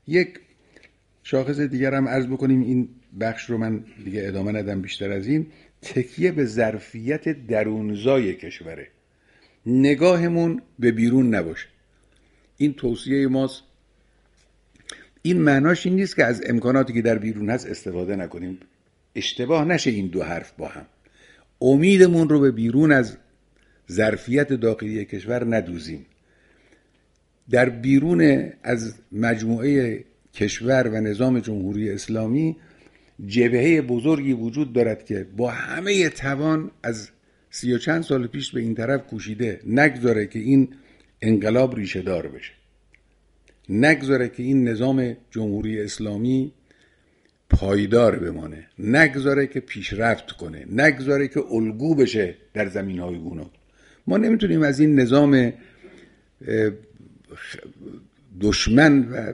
یک شاخص دیگر هم عرض بکنیم، این بخش رو من دیگه ادامه ندم بیشتر از این. تکیه به ظرفیت درونزای کشوره، نگاهمون به بیرون نباشه. این توصیه ماست. این معناش این نیست که از امکاناتی که در بیرون هست استفاده نکنیم، اشتباه نشه این دو حرف با هم. امیدمون رو به بیرون از ظرفیت داخلی کشور ندوزیم. در بیرون از مجموعه کشور و نظام جمهوری اسلامی جبهه بزرگی وجود دارد که با همه توان از 30 و چند سال پیش به این طرف کوشیده نگذاره که این انقلاب ریشه دار بشه، نگذاره که این نظام جمهوری اسلامی پایدار بمانه، نگذاره که پیشرفت کنه، نگذاره که الگو بشه در زمینهای گوناگون. ما نمیتونیم از این نظام دشمن و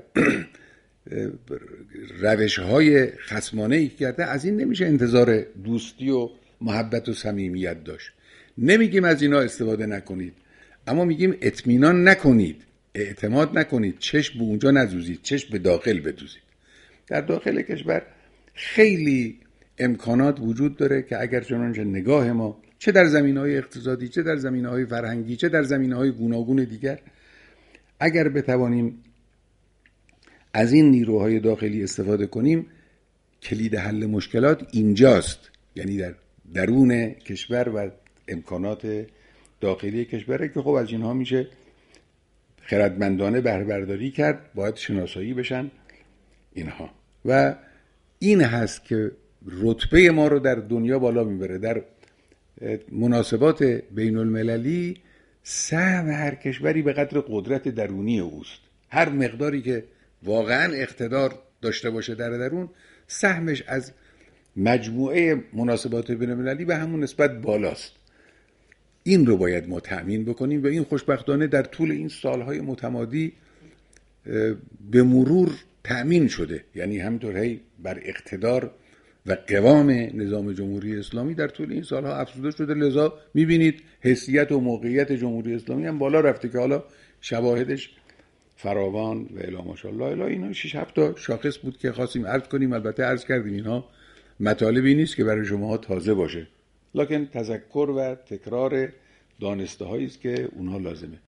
روش‌های خصمانه‌ای که کرده، از این نمیشه انتظار دوستی و محبت و صمیمیت داشت. نمیگیم از اینا استفاده نکنید، اما میگیم اطمینان نکنید، اعتماد نکنید، چشم به اونجا نزوزید، چشم به داخل بدوزید. در داخل کشور خیلی امکانات وجود داره که اگر چنانچه نگاه ما چه در زمینه‌های اقتصادی، چه در زمینه‌های فرهنگی، چه در زمینه‌های گوناگون دیگر، اگر بتوانیم از این نیروهای داخلی استفاده کنیم، کلید حل مشکلات اینجاست. یعنی در درون کشور و امکانات داخلی کشوره که خب از اینها میشه خردمندانه بهره برداری کرد، باید شناسایی بشن اینها. و این هست که رتبه ما رو در دنیا بالا میبره. در مناسبات بین المللی سهم هر کشوری به قدر قدرت درونی اوست. هر مقداری که واقعا اقتدار داشته باشه در درون، سهمش از مجموعه مناسبات بین المللی به همون نسبت بالاست. این رو باید ما تأمین بکنیم و این خوشبختانه در طول این سالهای متمادی به مرور تأمین شده. یعنی همینطور هی بر اقتدار و قوام نظام جمهوری اسلامی در طول این سالها افزوده شده. لذا میبینید حیثیت و موقعیت جمهوری اسلامی هم بالا رفته که حالا شواهدش فراوان و الا ماشاءالله. الا اینا 6 7 تا شاخص بود که خواستیم عرض کنیم. البته عرض کردیم اینها مطالبی نیست که برای شما تازه باشه، لکن تذکر و تکرار دانسته هایی است که اونها لازمه.